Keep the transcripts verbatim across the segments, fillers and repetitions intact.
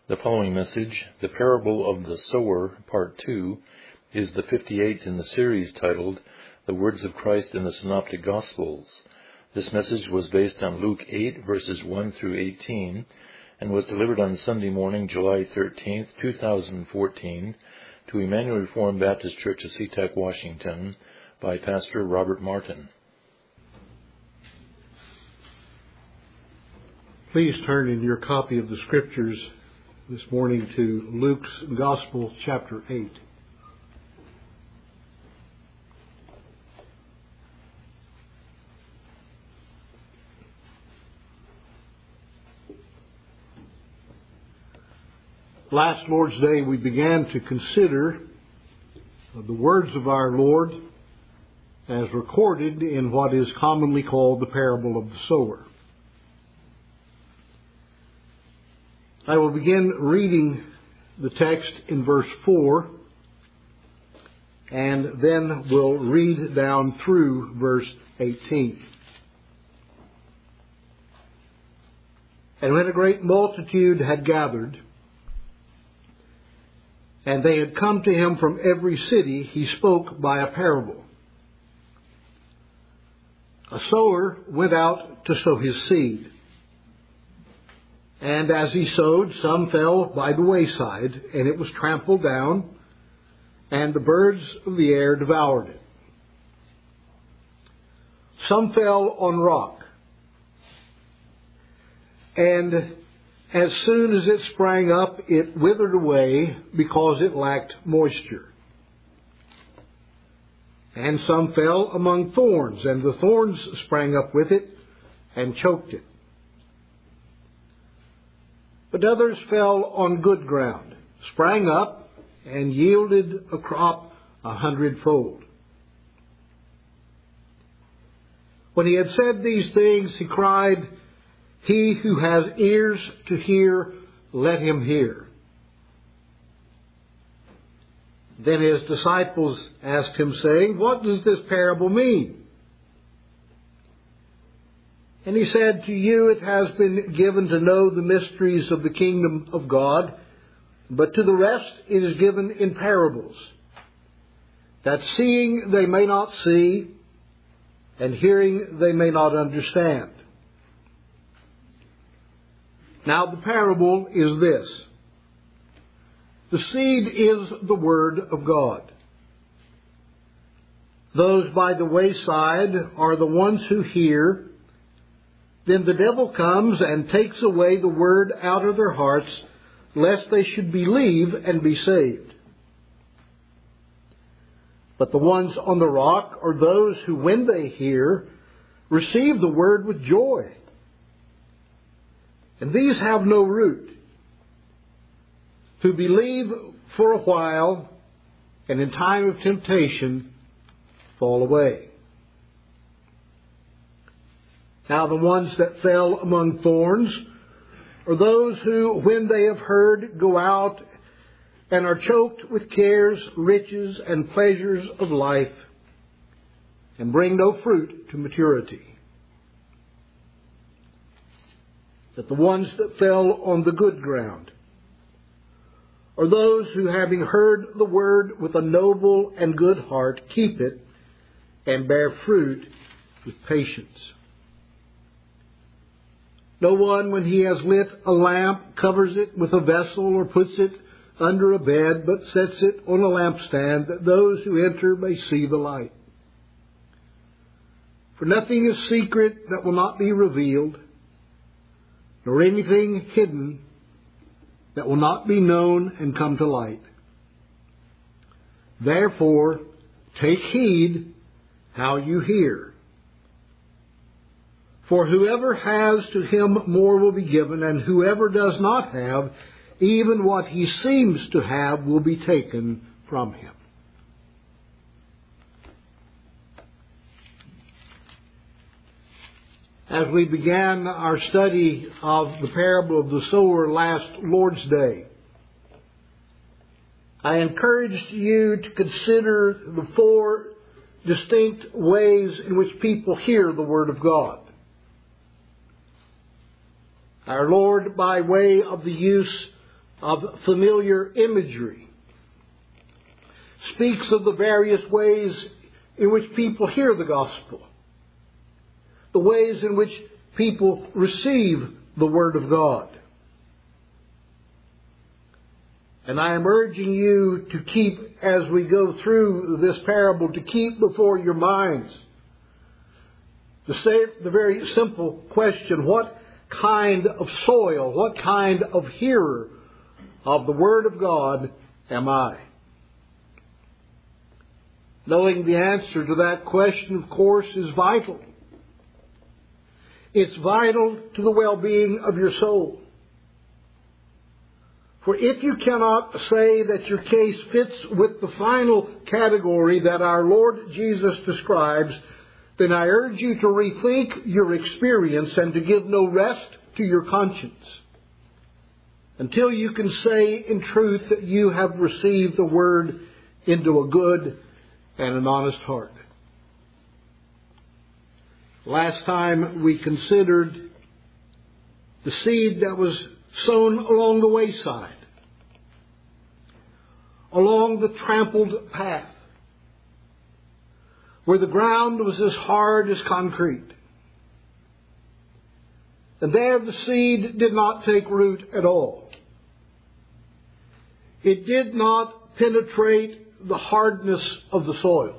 The following message, The Parable of the Sower, Part two, is the fifty-eighth in the series titled, The Words of Christ in the Synoptic Gospels. This message was based on Luke eight, verses one through eighteen, and was delivered on Sunday morning, July thirteenth, two thousand fourteen, to Emmanuel Reformed Baptist Church of SeaTac, Washington, by Pastor Robert Martin. Please turn in your copy of the Scriptures this morning to Luke's Gospel, chapter eight. Last Lord's Day we began to consider the words of our Lord as recorded in what is commonly called the parable of the sower. I will begin reading the text in verse four, and then we'll read down through verse eighteen. And when a great multitude had gathered, and they had come to him from every city, he spoke by a parable. A sower went out to sow his seed. And as he sowed, some fell by the wayside, and it was trampled down, and the birds of the air devoured it. Some fell on rock, and as soon as it sprang up, it withered away because it lacked moisture. And some fell among thorns, and the thorns sprang up with it and choked it. But others fell on good ground, sprang up, and yielded a crop a hundredfold. When he had said these things, he cried, "He who has ears to hear, let him hear." Then his disciples asked him, saying, "What does this parable mean?" And he said, "To you it has been given to know the mysteries of the kingdom of God, but to the rest it is given in parables, that seeing they may not see, and hearing they may not understand." Now the parable is this. The seed is the word of God. Those by the wayside are the ones who hear. Then the devil comes and takes away the word out of their hearts, lest they should believe and be saved. But the ones on the rock are those who, when they hear, receive the word with joy. And these have no root, who believe for a while, and in time of temptation fall away. Now the ones that fell among thorns are those who, when they have heard, go out and are choked with cares, riches, and pleasures of life, and bring no fruit to maturity. But the ones that fell on the good ground are those who, having heard the word with a noble and good heart, keep it and bear fruit with patience. No one, when he has lit a lamp, covers it with a vessel or puts it under a bed, but sets it on a lampstand, that those who enter may see the light. For nothing is secret that will not be revealed, nor anything hidden that will not be known and come to light. Therefore, take heed how you hear. For whoever has, to him more will be given, and whoever does not have, even what he seems to have will be taken from him. As we began our study of the parable of the sower last Lord's Day, I encouraged you to consider the four distinct ways in which people hear the Word of God. Our Lord, by way of the use of familiar imagery, speaks of the various ways in which people hear the gospel, the ways in which people receive the Word of God. And I am urging you to keep, as we go through this parable, to keep before your minds the, same, the very simple question, what kind of soil, what kind of hearer of the Word of God am I? Knowing the answer to that question, of course, is vital. It's vital to the well-being of your soul. For if you cannot say that your case fits with the final category that our Lord Jesus describes, then I urge you to rethink your experience and to give no rest to your conscience until you can say in truth that you have received the Word into a good and an honest heart. Last time we considered the seed that was sown along the wayside, along the trampled path, where the ground was as hard as concrete. And there the seed did not take root at all. It did not penetrate the hardness of the soil.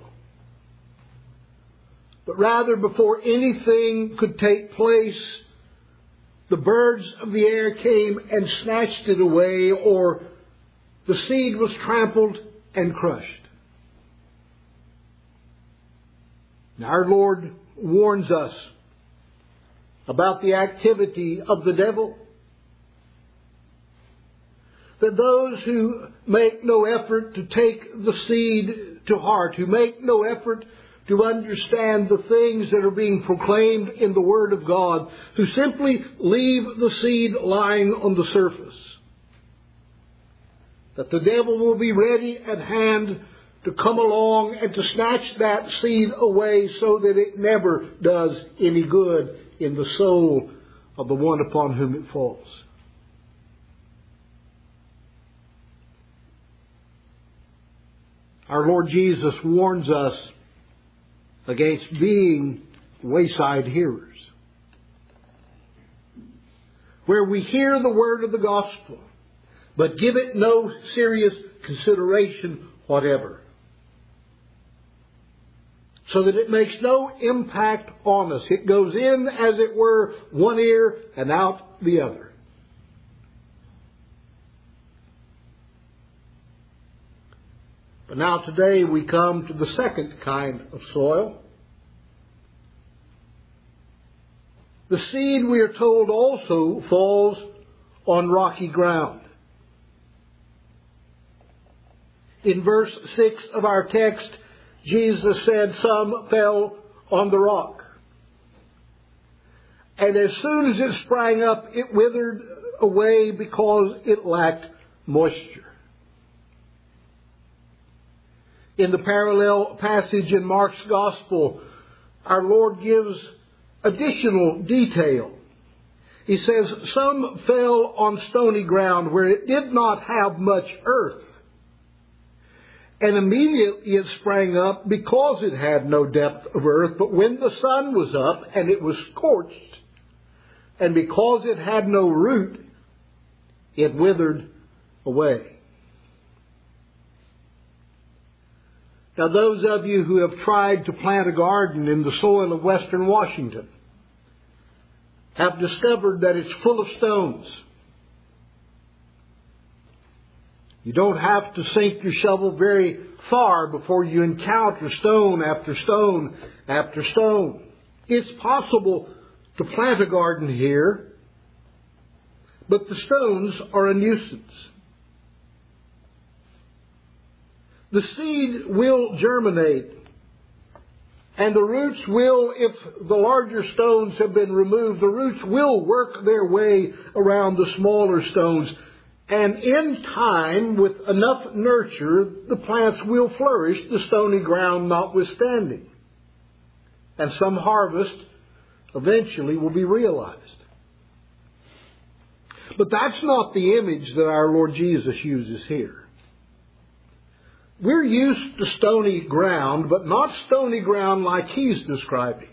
But rather, before anything could take place, the birds of the air came and snatched it away, or the seed was trampled and crushed. Now, our Lord warns us about the activity of the devil. That those who make no effort to take the seed to heart, who make no effort to understand the things that are being proclaimed in the Word of God, who simply leave the seed lying on the surface, that the devil will be ready at hand to come along and to snatch that seed away so that it never does any good in the soul of the one upon whom it falls. Our Lord Jesus warns us against being wayside hearers, where we hear the word of the gospel, but give it no serious consideration whatever, so that it makes no impact on us. It goes in, as it were, one ear and out the other. But now today we come to the second kind of soil. The seed, we are told, also falls on rocky ground. In verse six of our text, Jesus said, some fell on the rock. And as soon as it sprang up, it withered away because it lacked moisture. In the parallel passage in Mark's Gospel, our Lord gives additional detail. He says, some fell on stony ground where it did not have much earth. And immediately it sprang up because it had no depth of earth. But when the sun was up and it was scorched, and because it had no root, it withered away. Now, those of you who have tried to plant a garden in the soil of western Washington have discovered that it's full of stones. You don't have to sink your shovel very far before you encounter stone after stone after stone. It's possible to plant a garden here, but the stones are a nuisance. The seed will germinate, and the roots will, if the larger stones have been removed, the roots will work their way around the smaller stones. And in time, with enough nurture, the plants will flourish, the stony ground notwithstanding. And some harvest eventually will be realized. But that's not the image that our Lord Jesus uses here. We're used to stony ground, but not stony ground like he's describing.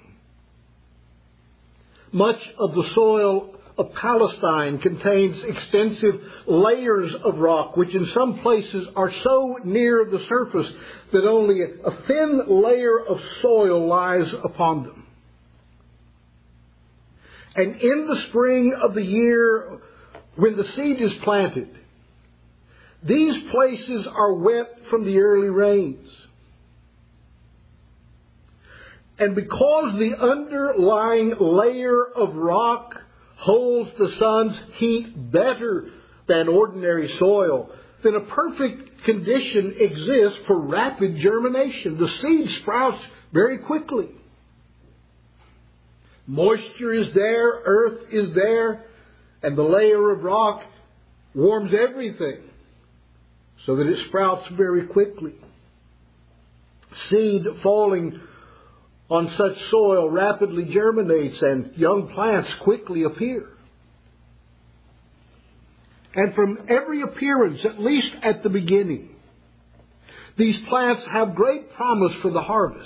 Much of the soil of Palestine contains extensive layers of rock, which in some places are so near the surface that only a thin layer of soil lies upon them. And in the spring of the year, when the seed is planted, these places are wet from the early rains. And because the underlying layer of rock holds the sun's heat better than ordinary soil, then a perfect condition exists for rapid germination. The seed sprouts very quickly. Moisture is there, earth is there, and the layer of rock warms everything so that it sprouts very quickly. Seed falling on such soil rapidly germinates and young plants quickly appear. And from every appearance, at least at the beginning, these plants have great promise for the harvest.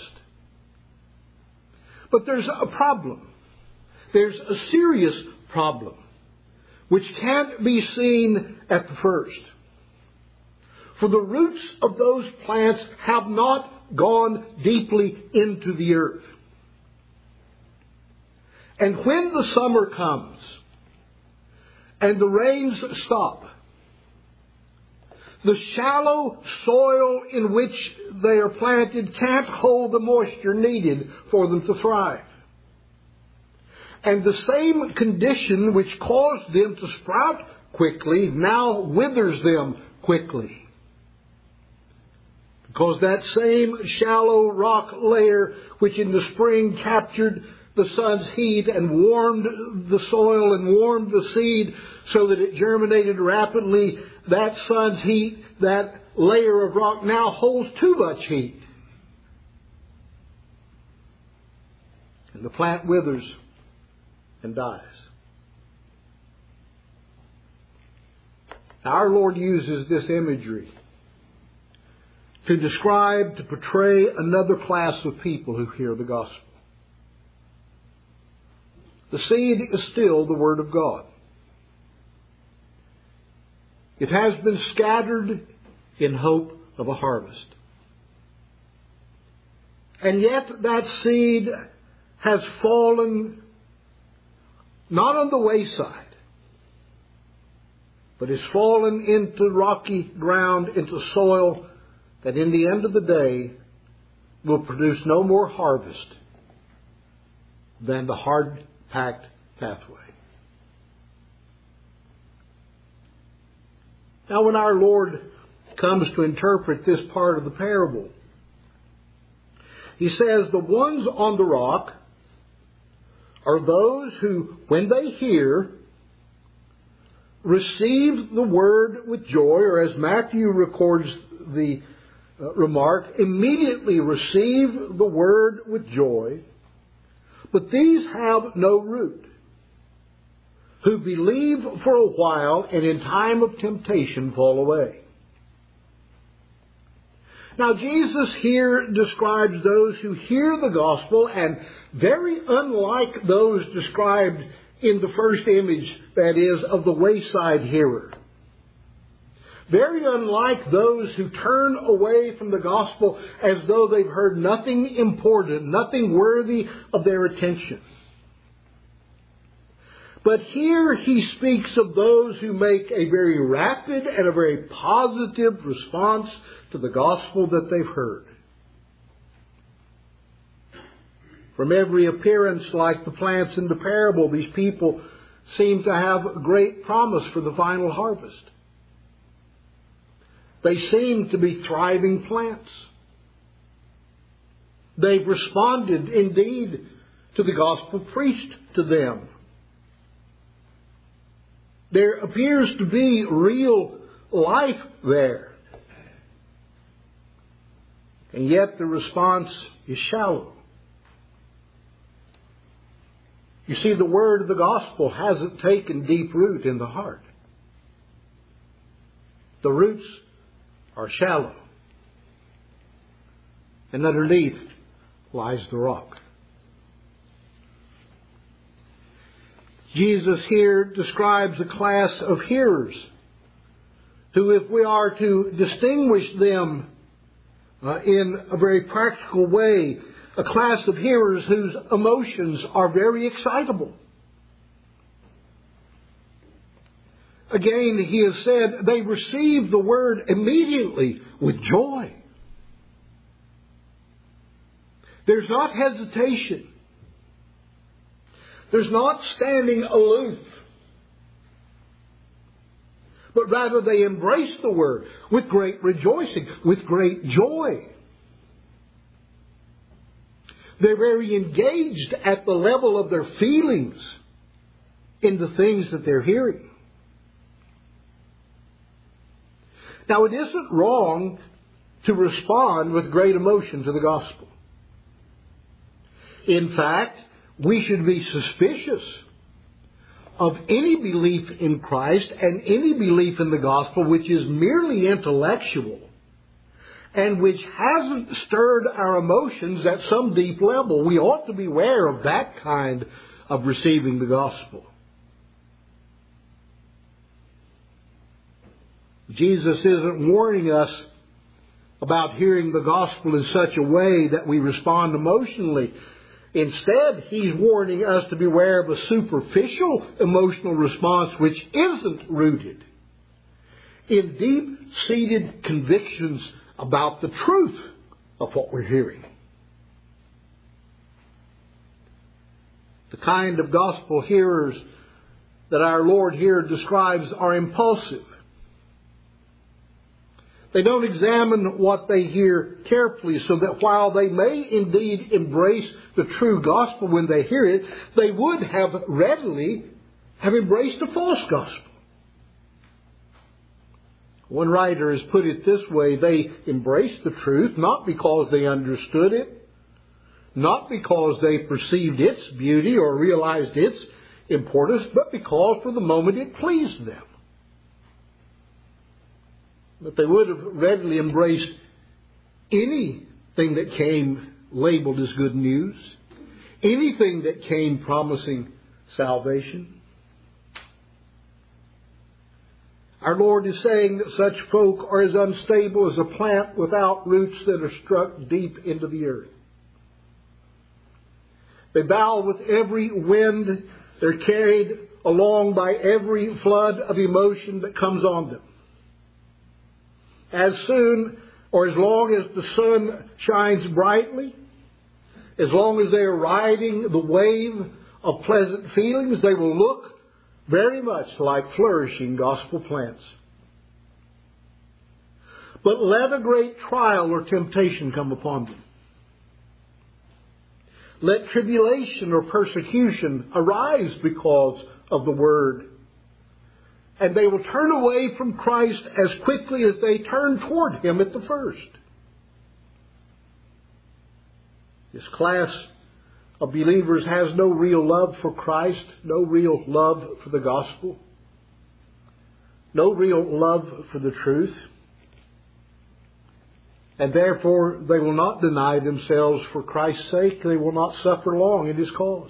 But there's a problem. There's a serious problem which can't be seen at the first. For the roots of those plants have not gone deeply into the earth. And when the summer comes and the rains stop, the shallow soil in which they are planted can't hold the moisture needed for them to thrive. And the same condition which caused them to sprout quickly now withers them quickly. Because that same shallow rock layer which in the spring captured the sun's heat and warmed the soil and warmed the seed so that it germinated rapidly, that sun's heat, that layer of rock now holds too much heat. And the plant withers and dies. Our Lord uses this imagery to describe, to portray another class of people who hear the gospel. The seed is still the Word of God. It has been scattered in hope of a harvest. And yet that seed has fallen not on the wayside, but has fallen into rocky ground, into soil that in the end of the day will produce no more harvest than the hard-packed pathway. Now, when our Lord comes to interpret this part of the parable, He says the ones on the rock are those who, when they hear, receive the word with joy, or as Matthew records the uh, remark, immediately receive the word with joy, but these have no root, who believe for a while and in time of temptation fall away. Now, Jesus here describes those who hear the gospel, and very unlike those described in the first image, that is, of the wayside hearer. Very unlike those who turn away from the gospel as though they've heard nothing important, nothing worthy of their attention. But here he speaks of those who make a very rapid and a very positive response to the gospel that they've heard. From every appearance, like the plants in the parable, these people seem to have great promise for the final harvest. They seem to be thriving plants. They've responded, indeed, to the gospel preached to them. There appears to be real life there. And yet the response is shallow. You see, the word of the gospel hasn't taken deep root in the heart. The roots are shallow, and underneath lies the rock. Jesus here describes a class of hearers who, if we are to distinguish them uh, in a very practical way, a class of hearers whose emotions are very excitable. Again, he has said they receive the word immediately with joy. There's not hesitation. There's not standing aloof. But rather they embrace the word with great rejoicing, with great joy. They're very engaged at the level of their feelings in the things that they're hearing. Now, it isn't wrong to respond with great emotion to the gospel. In fact, we should be suspicious of any belief in Christ and any belief in the gospel which is merely intellectual and which hasn't stirred our emotions at some deep level. We ought to beware of that kind of receiving the gospel. Jesus isn't warning us about hearing the gospel in such a way that we respond emotionally. Instead, he's warning us to beware of a superficial emotional response which isn't rooted in deep-seated convictions about the truth of what we're hearing. The kind of gospel hearers that our Lord here describes are impulsive. They don't examine what they hear carefully, so that while they may indeed embrace the true gospel when they hear it, they would have readily have embraced a false gospel. One writer has put it this way: they embraced the truth not because they understood it, not because they perceived its beauty or realized its importance, but because for the moment it pleased them. But they would have readily embraced anything that came labeled as good news, anything that came promising salvation. Our Lord is saying that such folk are as unstable as a plant without roots that are struck deep into the earth. They bow with every wind. They're carried along by every flood of emotion that comes on them. As soon or as long as the sun shines brightly, as long as they are riding the wave of pleasant feelings, they will look very much like flourishing gospel plants. But let a great trial or temptation come upon them. Let tribulation or persecution arise because of the word. And they will turn away from Christ as quickly as they turn toward Him at the first. This class of believers has no real love for Christ, no real love for the gospel, no real love for the truth. And therefore they will not deny themselves for Christ's sake. They will not suffer long in His cause.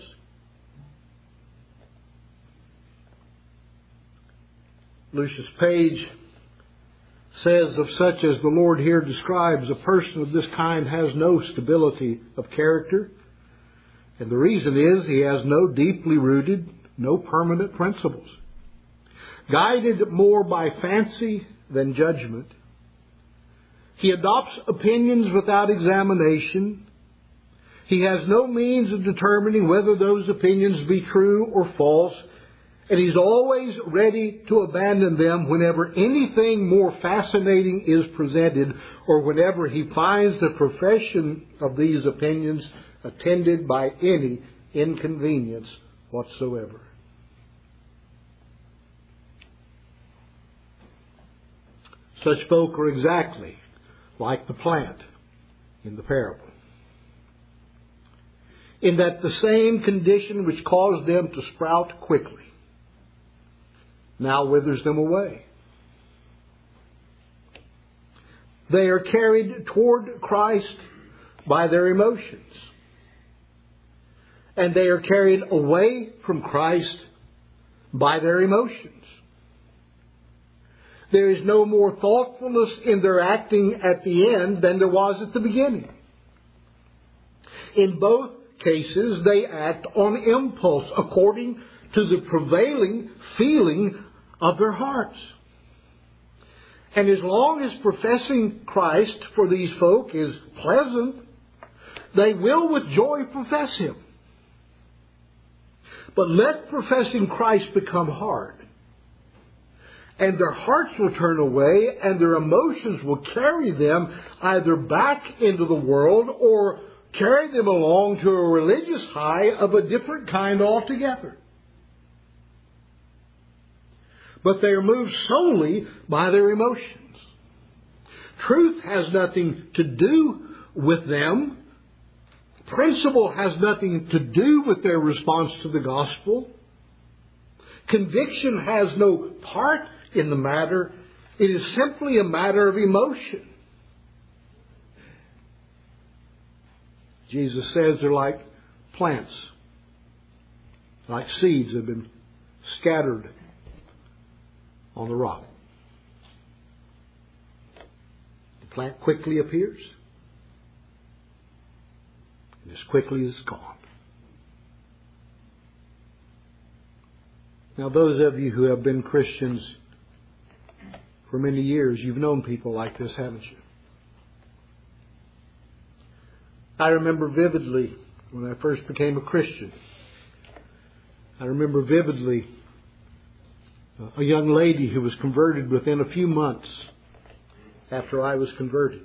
Lucius Page says of such as the Lord here describes, a person of this kind has no stability of character. And the reason is he has no deeply rooted, no permanent principles. Guided more by fancy than judgment, he adopts opinions without examination. He has no means of determining whether those opinions be true or false. And he's always ready to abandon them whenever anything more fascinating is presented, or whenever he finds the profession of these opinions attended by any inconvenience whatsoever. Such folk are exactly like the plant in the parable, in that the same condition which caused them to sprout quickly now withers them away. They are carried toward Christ by their emotions. And they are carried away from Christ by their emotions. There is no more thoughtfulness in their acting at the end than there was at the beginning. In both cases, they act on impulse according to the prevailing feeling of their hearts. And as long as professing Christ for these folk is pleasant, they will with joy profess Him. But let professing Christ become hard, and their hearts will turn away, and their emotions will carry them either back into the world or carry them along to a religious high of a different kind altogether. But they are moved solely by their emotions. Truth has nothing to do with them. Principle has nothing to do with their response to the gospel. Conviction has no part in the matter. It is simply a matter of emotion. Jesus says they're like plants, like seeds that have been scattered on the rock. The plant quickly appears, and as quickly is gone. Now, those of you who have been Christians for many years, you've known people like this, haven't you? I remember vividly when I first became a Christian. I remember vividly a young lady who was converted within a few months after I was converted.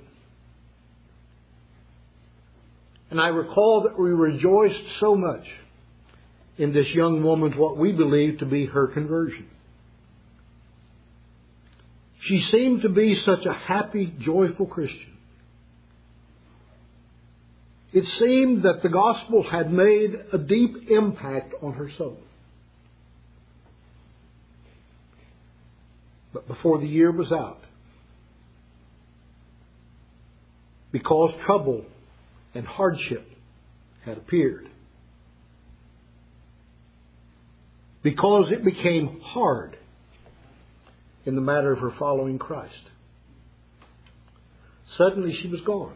And I recall that we rejoiced so much in this young woman's what we believed to be her conversion. She seemed to be such a happy, joyful Christian. It seemed that the gospel had made a deep impact on her soul. But before the year was out, because trouble and hardship had appeared, because it became hard in the matter of her following Christ, suddenly she was gone.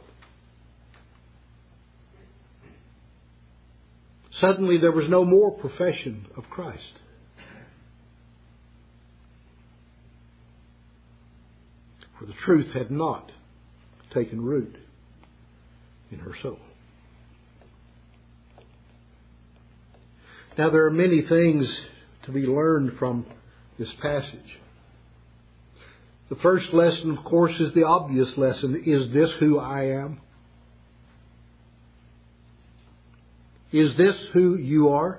Suddenly there was no more profession of Christ. For the truth had not taken root in her soul. Now there are many things to be learned from this passage. The first lesson, of course, is the obvious lesson. Is this who I am? Is this who you are?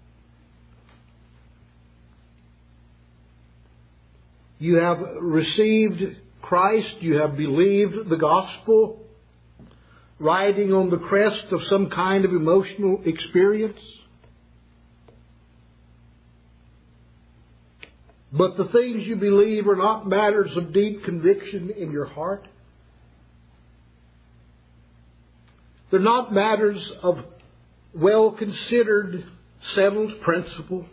You have received Christ. You have believed the gospel, riding on the crest of some kind of emotional experience. But the things you believe are not matters of deep conviction in your heart. They're not matters of well-considered, settled principle.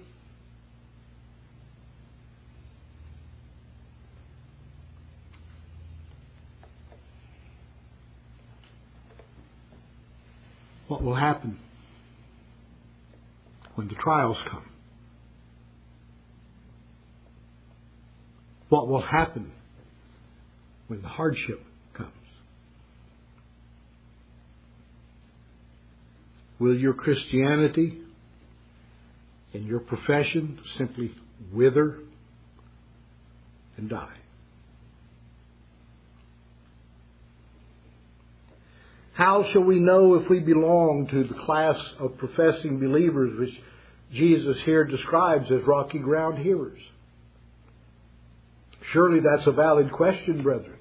What will happen when the trials come? What will happen when the hardship comes? Will your Christianity and your profession simply wither and die? How shall we know if we belong to the class of professing believers which Jesus here describes as rocky ground hearers? Surely that's a valid question, brethren.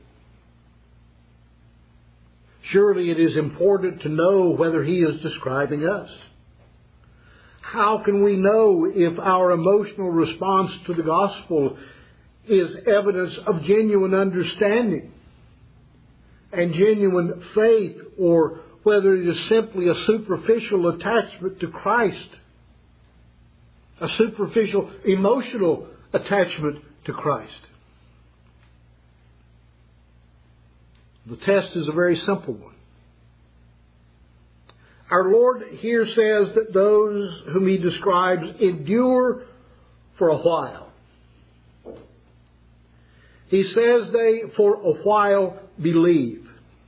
Surely it is important to know whether he is describing us. How can we know if our emotional response to the gospel is evidence of genuine understanding? and genuine faith, or whether it is simply a superficial attachment to Christ, a superficial emotional attachment to Christ. The test is a very simple one. Our Lord here says that those whom He describes endure for a while. He says they for a while believe.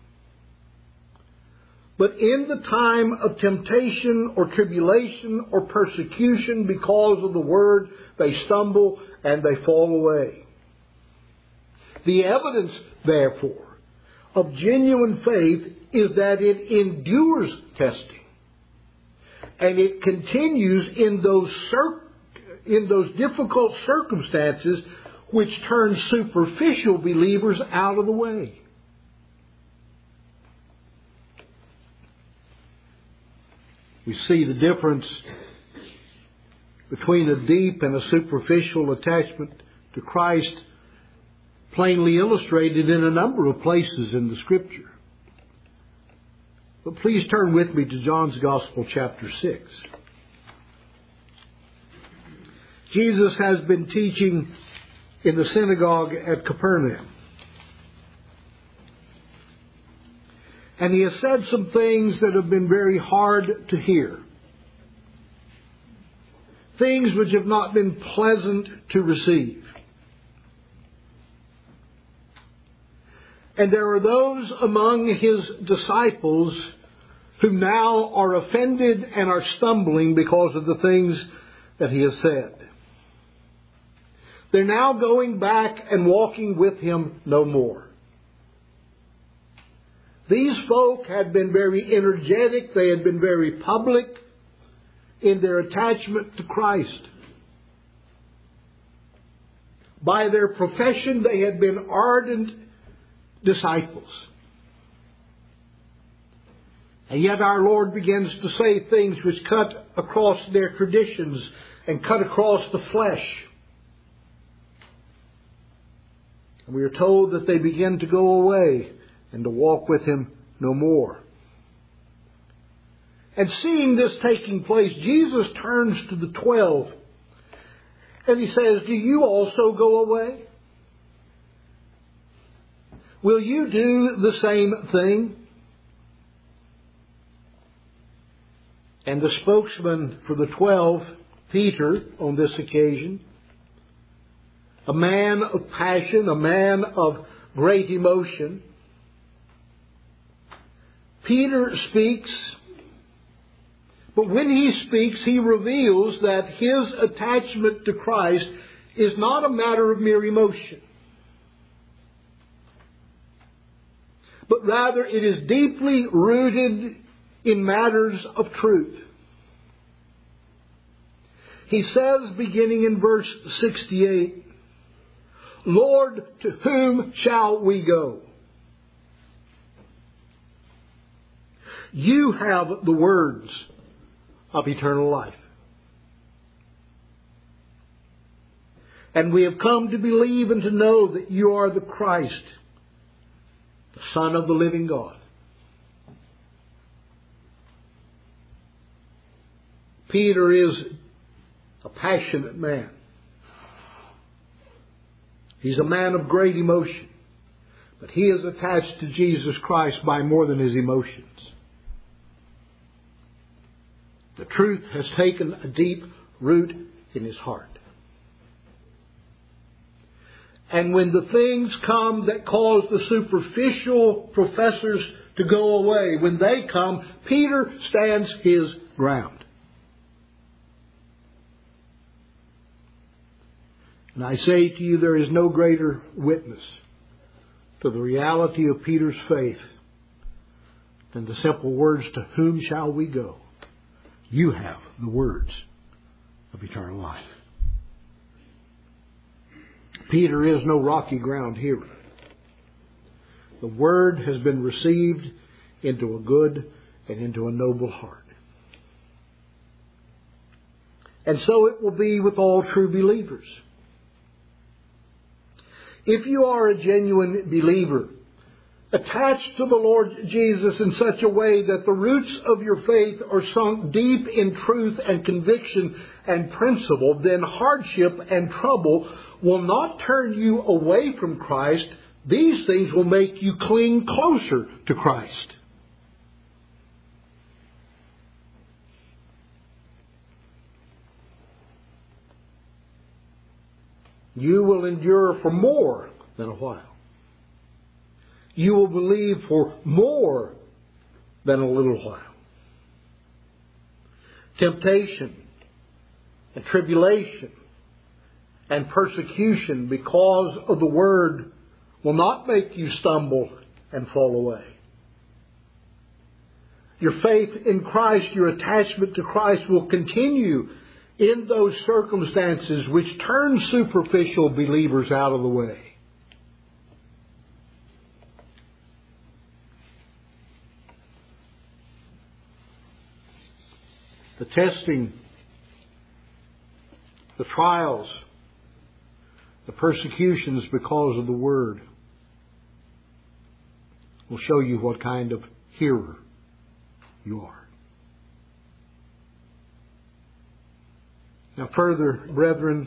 But in the time of temptation or tribulation or persecution because of the Word, they stumble and they fall away. The evidence, therefore, of genuine faith is that it endures testing. And it continues in those cir- in those difficult circumstances which turn superficial believers out of the way. We see the difference between a deep and a superficial attachment to Christ plainly illustrated in a number of places in the Scripture. But please turn with me to John's Gospel, chapter six. Jesus has been teaching in the synagogue at Capernaum. And He has said some things that have been very hard to hear. Things which have not been pleasant to receive. And there are those among His disciples who now are offended and are stumbling because of the things that He has said. They're now going back and walking with Him no more. These folk had been very energetic. They had been very public in their attachment to Christ. By their profession, they had been ardent disciples. And yet our Lord begins to say things which cut across their traditions and cut across the flesh. And we are told that they begin to go away and to walk with Him no more. And seeing this taking place, Jesus turns to the twelve and He says, "Do you also go away? Will you do the same thing?" And the spokesman for the twelve, Peter, on this occasion, a man of passion, a man of great emotion, Peter speaks, but when he speaks, he reveals that his attachment to Christ is not a matter of mere emotion, but rather it is deeply rooted in matters of truth. He says, beginning in verse sixty-eight, "Lord, to whom shall we go? You have the words of eternal life. And we have come to believe and to know that you are the Christ, the Son of the living God." Peter is a passionate man. He's a man of great emotion. But he is attached to Jesus Christ by more than his emotions. The truth has taken a deep root in his heart. And when the things come that cause the superficial professors to go away, when they come, Peter stands his ground. And I say to you, there is no greater witness to the reality of Peter's faith than the simple words, "To whom shall we go? You have the words of eternal life." Peter is no rocky ground hero. The Word has been received into a good and into a noble heart. And so it will be with all true believers. If you are a genuine believer, attached to the Lord Jesus in such a way that the roots of your faith are sunk deep in truth and conviction and principle, then hardship and trouble will not turn you away from Christ. These things will make you cling closer to Christ. You will endure for more than a while. You will believe for more than a little while. Temptation and tribulation and persecution because of the Word will not make you stumble and fall away. Your faith in Christ, your attachment to Christ will continue in those circumstances which turn superficial believers out of the way. The testing, the trials, the persecutions because of the Word will show you what kind of hearer you are. Now further, brethren,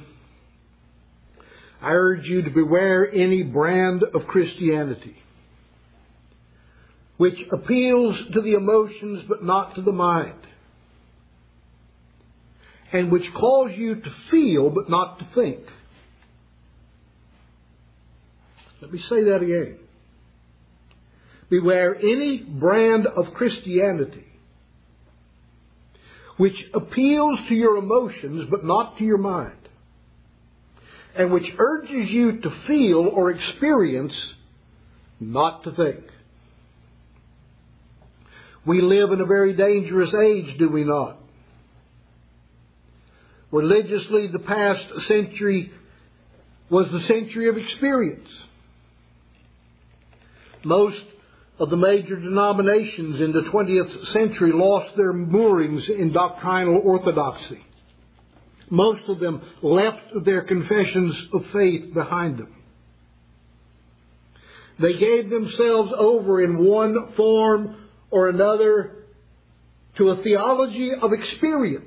I urge you to beware any brand of Christianity which appeals to the emotions but not to the mind, and which calls you to feel but not to think. Let me say that again. Beware any brand of Christianity which appeals to your emotions but not to your mind, and which urges you to feel or experience, not to think. We live in a very dangerous age, do we not? Religiously, the past century was the century of experience. Most of the major denominations in the twentieth century lost their moorings in doctrinal orthodoxy. Most of them left their confessions of faith behind them. They gave themselves over in one form or another to a theology of experience.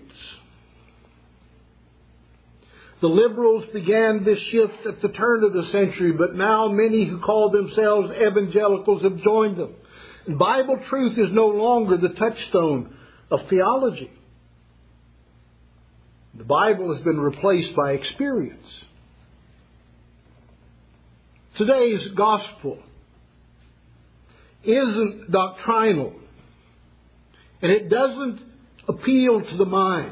The liberals began this shift at the turn of the century, but now many who call themselves evangelicals have joined them. And Bible truth is no longer the touchstone of theology. The Bible has been replaced by experience. Today's gospel isn't doctrinal, and it doesn't appeal to the mind.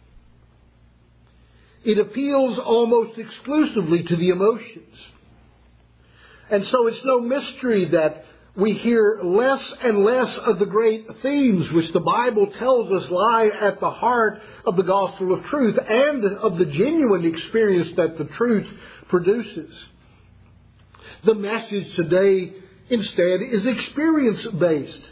It appeals almost exclusively to the emotions. And so it's no mystery that we hear less and less of the great themes which the Bible tells us lie at the heart of the gospel of truth and of the genuine experience that the truth produces. The message today instead is experience-based.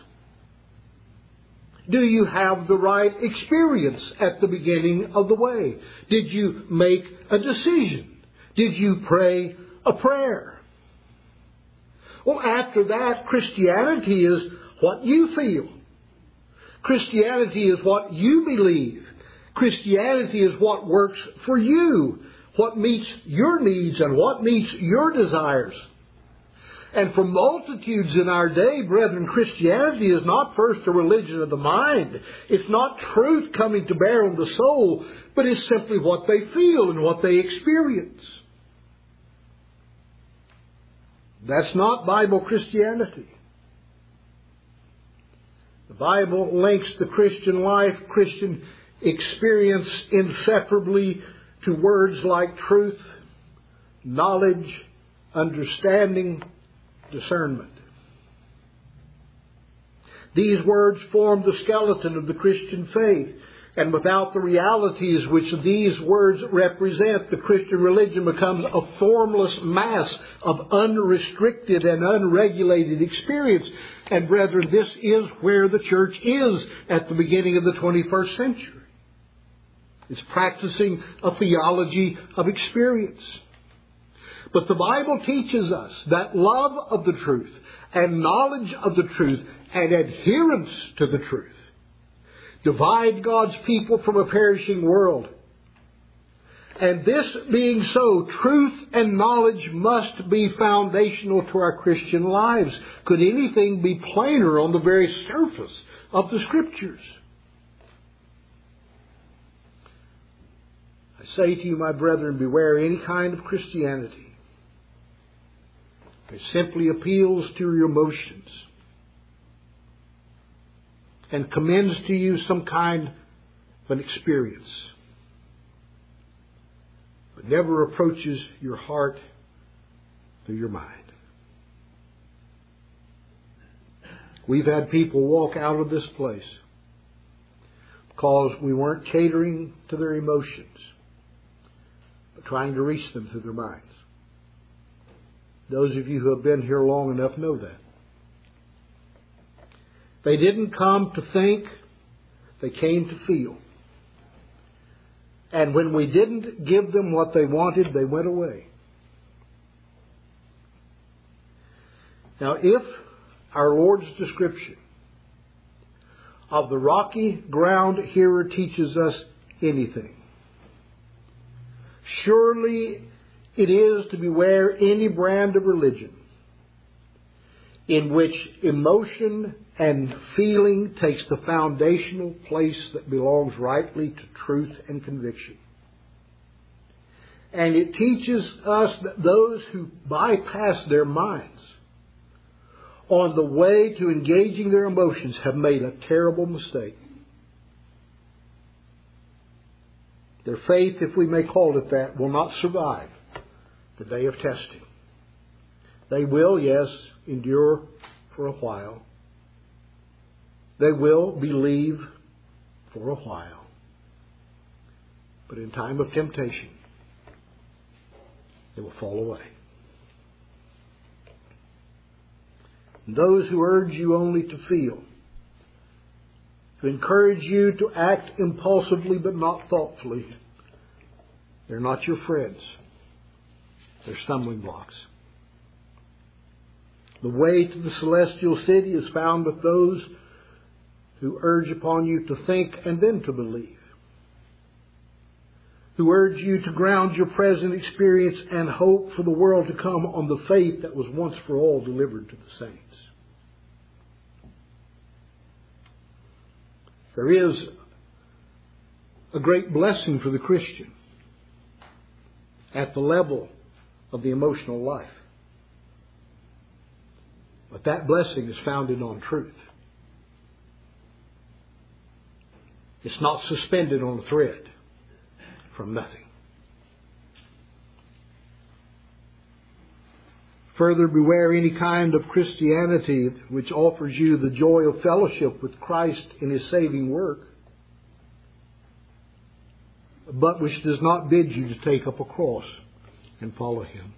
Do you have the right experience at the beginning of the way? Did you make a decision? Did you pray a prayer? Well, after that, Christianity is what you feel. Christianity is what you believe. Christianity is what works for you, what meets your needs and what meets your desires. And for multitudes in our day, brethren, Christianity is not first a religion of the mind. It's not truth coming to bear on the soul, but it's simply what they feel and what they experience. That's not Bible Christianity. The Bible links the Christian life, Christian experience inseparably to words like truth, knowledge, understanding, discernment. These words form the skeleton of the Christian faith, and without the realities which these words represent, the Christian religion becomes a formless mass of unrestricted and unregulated experience. And brethren, this is where the church is at the beginning of the twenty-first century. It's practicing a theology of experience. But the Bible teaches us that love of the truth and knowledge of the truth and adherence to the truth divide God's people from a perishing world. And this being so, truth and knowledge must be foundational to our Christian lives. Could anything be plainer on the very surface of the Scriptures? I say to you, my brethren, beware any kind of Christianity. It simply appeals to your emotions and commends to you some kind of an experience, but never approaches your heart through your mind. We've had people walk out of this place because we weren't catering to their emotions, but trying to reach them through their minds. Those of you who have been here long enough know that. They didn't come to think, they came to feel. And when we didn't give them what they wanted, they went away. Now, if our Lord's description of the rocky ground hearer teaches us anything, surely it is to beware any brand of religion in which emotion and feeling takes the foundational place that belongs rightly to truth and conviction. And it teaches us that those who bypass their minds on the way to engaging their emotions have made a terrible mistake. Their faith, if we may call it that, will not survive the day of testing. They will, yes, endure for a while. They will believe for a while. But in time of temptation, they will fall away. And those who urge you only to feel, who encourage you to act impulsively but not thoughtfully, they're not your friends. They're stumbling blocks. The way to the celestial city is found with those who urge upon you to think and then to believe, who urge you to ground your present experience and hope for the world to come on the faith that was once for all delivered to the saints. There is a great blessing for the Christian at the level of the emotional life. But that blessing is founded on truth. It's not suspended on a thread from nothing. Further, beware any kind of Christianity which offers you the joy of fellowship with Christ in His saving work, but which does not bid you to take up a cross and follow Him.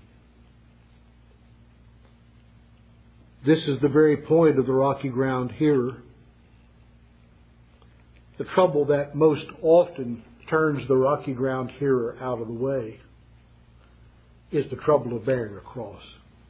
This is the very point of the rocky ground hearer. The trouble that most often turns the rocky ground hearer out of the way is the trouble of bearing a cross.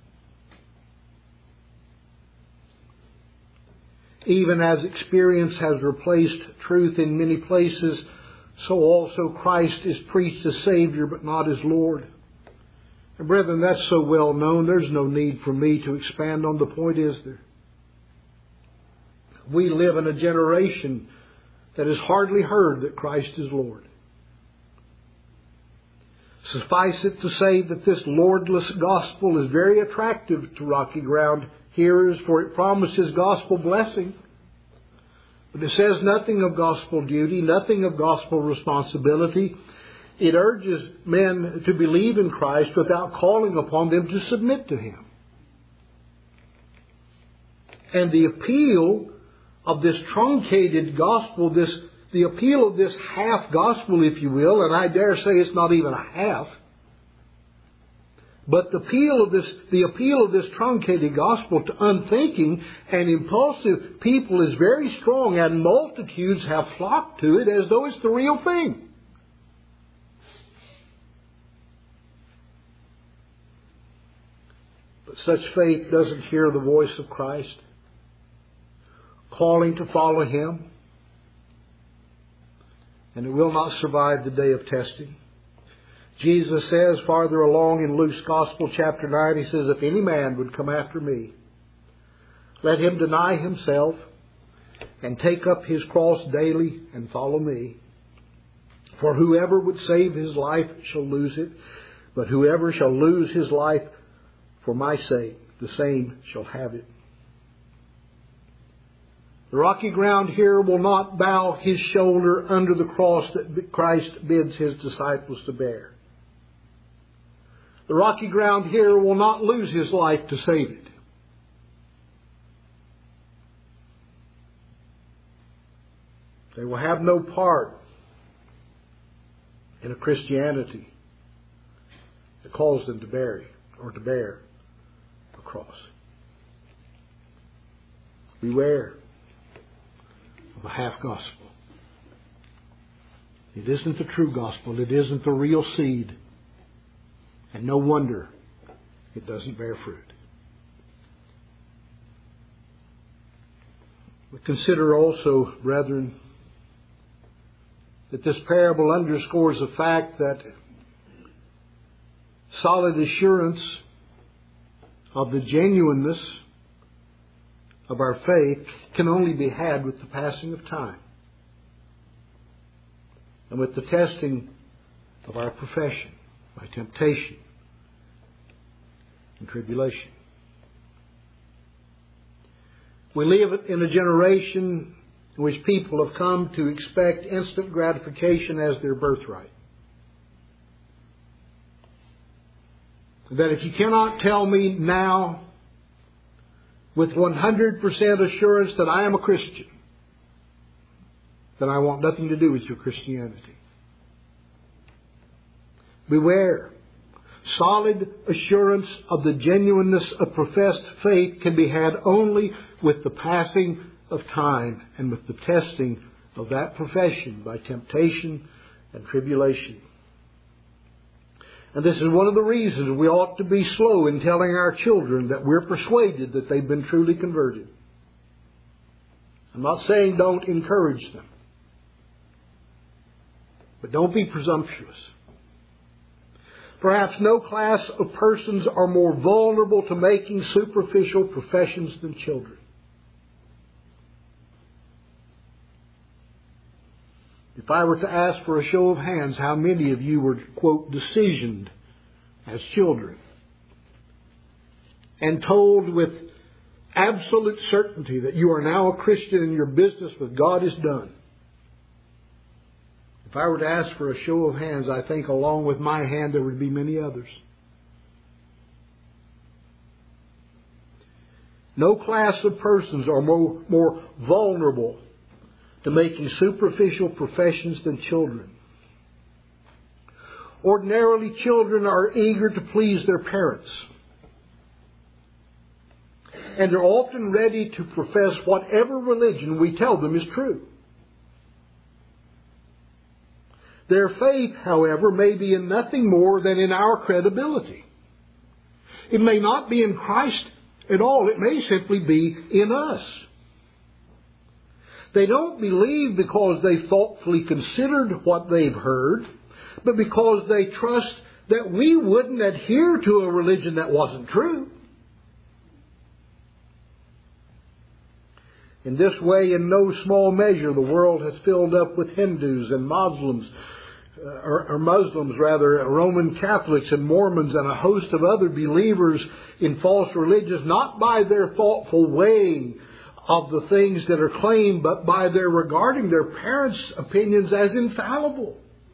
Even as experience has replaced truth in many places, so also Christ is preached as Savior but not as Lord. And brethren, that's so well known, there's no need for me to expand on the point, is there? We live in a generation that has hardly heard that Christ is Lord. Suffice it to say that this Lordless gospel is very attractive to rocky ground hearers, for it promises gospel blessing. But it says nothing of gospel duty, nothing of gospel responsibility. It urges men to believe in Christ without calling upon them to submit to Him. And the appeal of this truncated gospel, this the appeal of this half gospel, if you will, and I dare say it's not even a half, but the appeal of this, the appeal of this truncated gospel to unthinking and impulsive people is very strong, and multitudes have flocked to it as though it's the real thing. such faith doesn't hear the voice of Christ calling to follow Him, and it will not survive the day of testing. Jesus says farther along in Luke's Gospel, chapter nine, He says, if any man would come after me, let him deny himself and take up his cross daily and follow me. For whoever would save his life shall lose it, but whoever shall lose his life for my sake, the same shall have it. The rocky ground here will not bow his shoulder under the cross that Christ bids His disciples to bear. The rocky ground here will not lose his life to save it. They will have no part in a Christianity that calls them to bear or to bear a cross. Beware of a half gospel. It isn't the true gospel. It isn't the real seed. And no wonder it doesn't bear fruit. But consider also, brethren, that this parable underscores the fact that solid assurance of the genuineness of our faith can only be had with the passing of time and with the testing of our profession by temptation and tribulation. We live in a generation in which people have come to expect instant gratification as their birthright. That if you cannot tell me now with one hundred percent assurance that I am a Christian, then I want nothing to do with your Christianity. Beware. Solid assurance of the genuineness of professed faith can be had only with the passing of time and with the testing of that profession by temptation and tribulation. And this is one of the reasons we ought to be slow in telling our children that we're persuaded that they've been truly converted. I'm not saying don't encourage them, but don't be presumptuous. Perhaps no class of persons are more vulnerable to making superficial professions than children. If I were to ask for a show of hands, how many of you were, quote, decisioned as children and told with absolute certainty that you are now a Christian and your business with God is done? If I were to ask for a show of hands, I think along with my hand there would be many others. No class of persons are more, more vulnerable to making superficial professions than children. Ordinarily, children are eager to please their parents. And they're often ready to profess whatever religion we tell them is true. Their faith, however, may be in nothing more than in our credibility. It may not be in Christ at all. It may simply be in us. They don't believe because they thoughtfully considered what they've heard, but because they trust that we wouldn't adhere to a religion that wasn't true. In this way, in no small measure, the world has filled up with Hindus and Muslims, uh, or, or Muslims rather, Roman Catholics and Mormons and a host of other believers in false religions, not by their thoughtful weighing of the things that are claimed, but by their regarding their parents' opinions as infallible.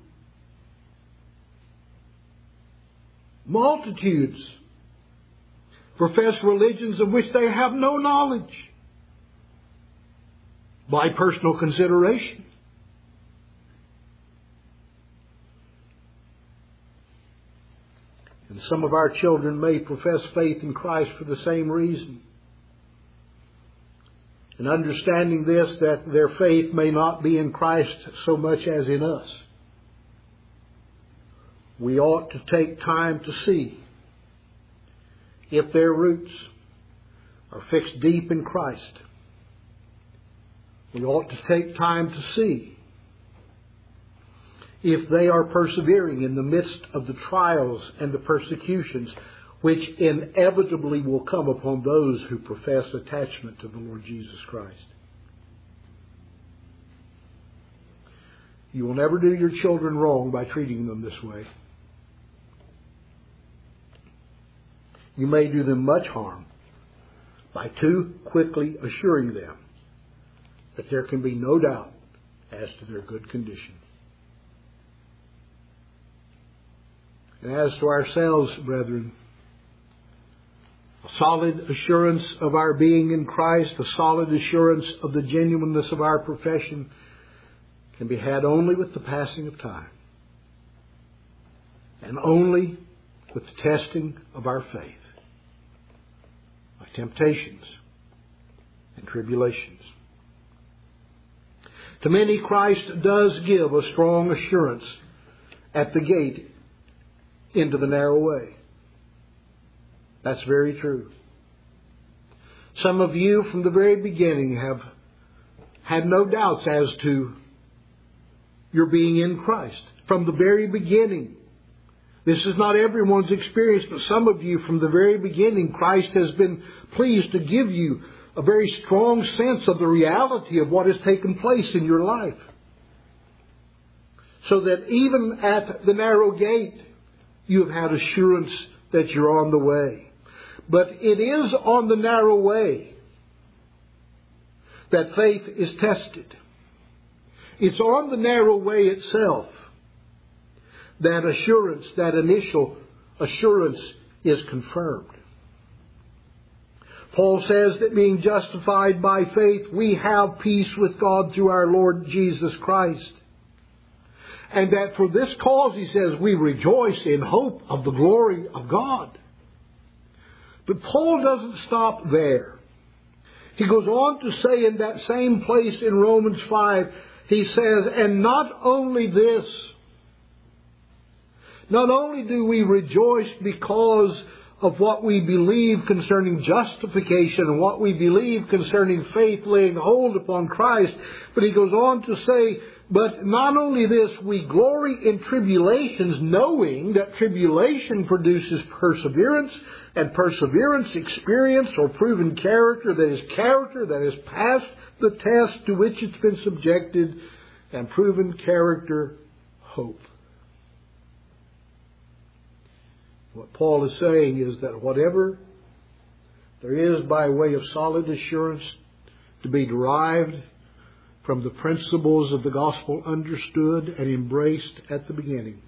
Multitudes profess religions of which they have no knowledge by personal consideration. And some of our children may profess faith in Christ for the same reason. And understanding this, that their faith may not be in Christ so much as in us, we ought to take time to see if their roots are fixed deep in Christ, we ought to take time to see if they are persevering in the midst of the trials and the persecutions which inevitably will come upon those who profess attachment to the Lord Jesus Christ. You will never do your children wrong by treating them this way. You may do them much harm by too quickly assuring them that there can be no doubt as to their good condition. And as to ourselves, brethren, a solid assurance of our being in Christ, a solid assurance of the genuineness of our profession can be had only with the passing of time and only with the testing of our faith by temptations and tribulations. To many, Christ does give a strong assurance at the gate into the narrow way. That's very true. Some of you from the very beginning have had no doubts as to your being in Christ. From the very beginning. This is not everyone's experience, but some of you from the very beginning, Christ has been pleased to give you a very strong sense of the reality of what has taken place in your life. So that even at the narrow gate, you have had assurance that you're on the way. But it is on the narrow way that faith is tested. It's on the narrow way itself that assurance, that initial assurance is confirmed. Paul says that being justified by faith, we have peace with God through our Lord Jesus Christ. And that for this cause, he says, we rejoice in hope of the glory of God. But Paul doesn't stop there. He goes on to say in that same place in Romans five, he says, and not only this, not only do we rejoice because of what we believe concerning justification and what we believe concerning faith laying hold upon Christ, but he goes on to say, but not only this, we glory in tribulations, knowing that tribulation produces perseverance, and perseverance, experience, or proven character, that is character that has passed the test to which it's been subjected, and proven character, hope. What Paul is saying is that whatever there is by way of solid assurance to be derived from the principles of the gospel understood and embraced at the beginning,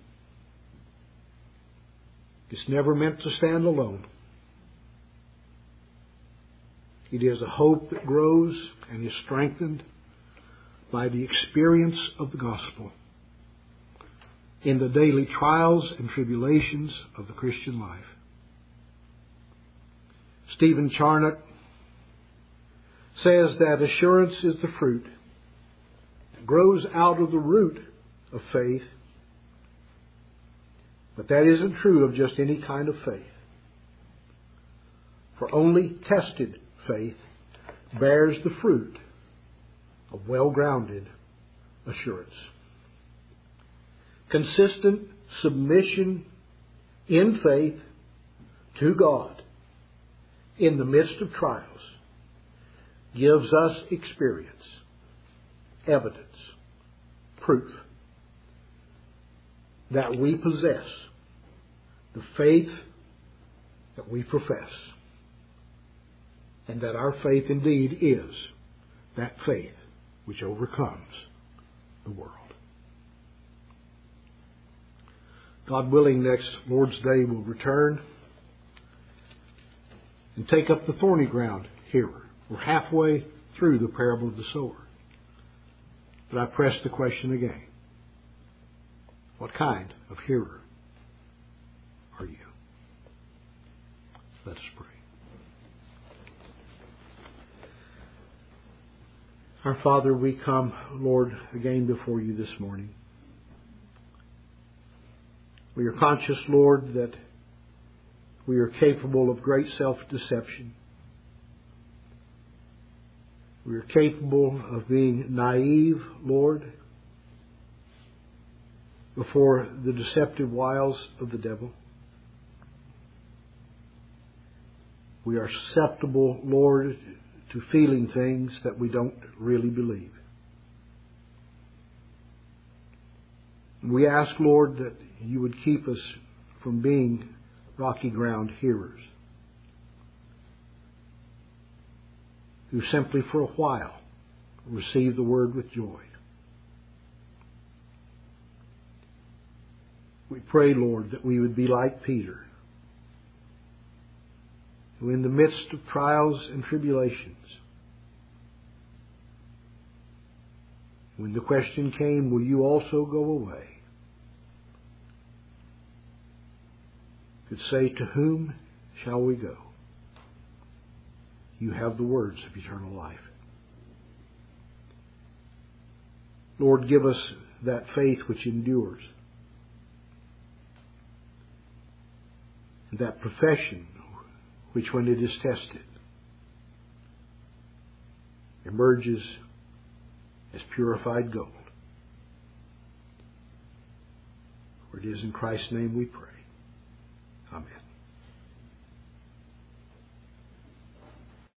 it's never meant to stand alone. It is a hope that grows and is strengthened by the experience of the gospel in the daily trials and tribulations of the Christian life. Stephen Charnock says that assurance is the fruit that grows out of the root of faith, but that isn't true of just any kind of faith. For only tested faith bears the fruit of well-grounded assurance. Consistent submission in faith to God in the midst of trials gives us experience, evidence, proof that we possess the faith that we profess, and that our faith indeed is that faith which overcomes the world. God willing, next Lord's Day we'll return and take up the thorny ground here. We're halfway through the parable of the sower. But I press the question again. What kind of hearer are you? Let us pray. Our Father, we come, Lord, again before you this morning. We are conscious, Lord, that We are capable of great self-deception. We are capable of being naive, Lord, before the deceptive wiles of the devil. We are susceptible, Lord, to feeling things that we don't really believe. We ask, Lord, that you would keep us from being rocky ground hearers who simply for a while receive the word with joy. We pray, Lord, that we would be like Peter, who in the midst of trials and tribulations, when the question came, will you also go away, could say, to whom shall we go? You have the words of eternal life. Lord, give us that faith which endures, and that profession which, when it is tested, emerges as purified gold. For it is in Christ's name we pray. Amen.